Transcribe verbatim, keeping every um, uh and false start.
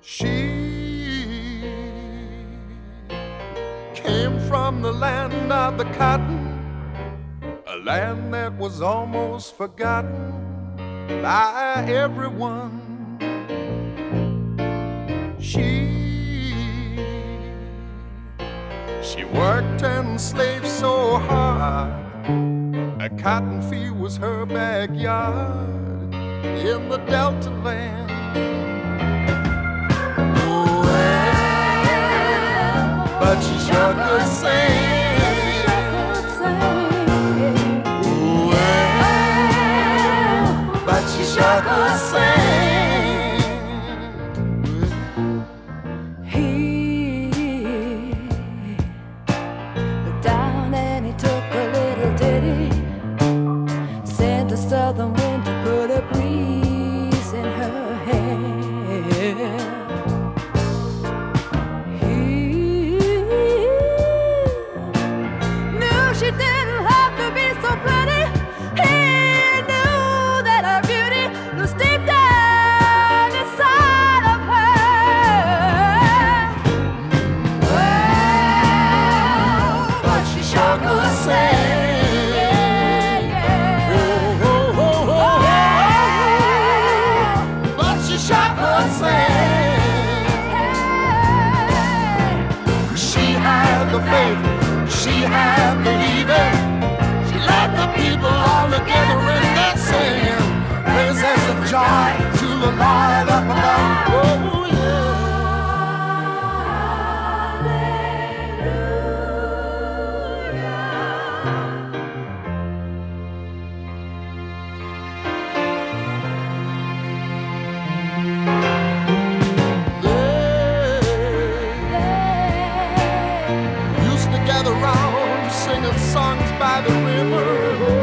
She came from the land of the cotton, a land that was almost forgotten by everyone. She, she worked and slaved so hard, a cotton field was her backyard in the Delta land. Oh, well, but she sure could sing. Oh, well, but she sure could sing. He looked down and he took a little ditty, sent a southern wind to put a breeze in her hair. He knew she didn't have to be so pretty. He knew that her beauty was deep down inside of her. Well, but she sure could sing. The faith she had believing, she led the people all together in that singing praises of joy to the Lord up above. Oh gather round singing songs by the river.